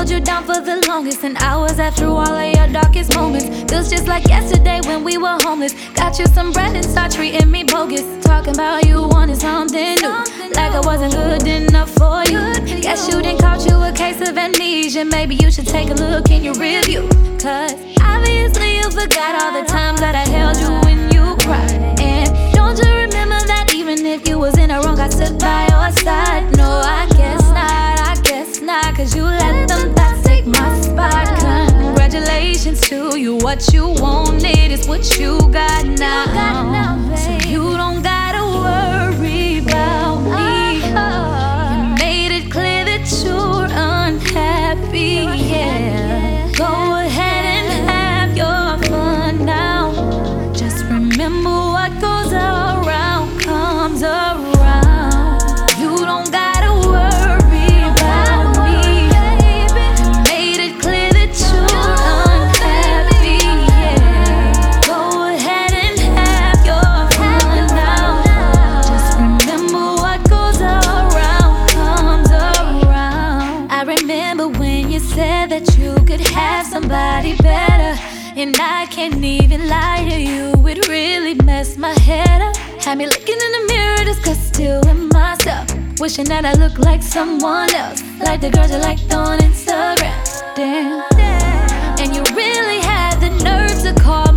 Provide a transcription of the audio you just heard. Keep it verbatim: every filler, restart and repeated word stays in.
held you down for the longest, and I was there through all of your darkest moments. Feels just like yesterday when we were homeless. Got you some bread and start treating me bogus. Talking about you wanted something new, like I wasn't good enough for you. Guess you didn't caught you a case of amnesia. Maybe you should take a look in your review, cause obviously you forgot all the times that I held you when you cried. And don't you remember that even if you was in the wrong, I stood by your side? No, I guess not, I guess not, cause you let them thoughts take my spot. Congratulations to you, what you wanted is what you got now. So you don't gotta worry about me. You made it clear that you're unhappy, yeah. Go ahead and have your fun now. Just remember what goes around comes around. You don't gotta worry about me. You made it clear that you're unhappy, yeah. Go ahead and have your fun now. Just remember what goes around comes around. I remember when you said that you could have somebody better, and I can't even lie to you, it really messed my head up. Had me looking in the mirror, disgusted still with myself, wishing that I looked like someone else, like the girls you liked on Instagram. Damn, and you really had the nerve to call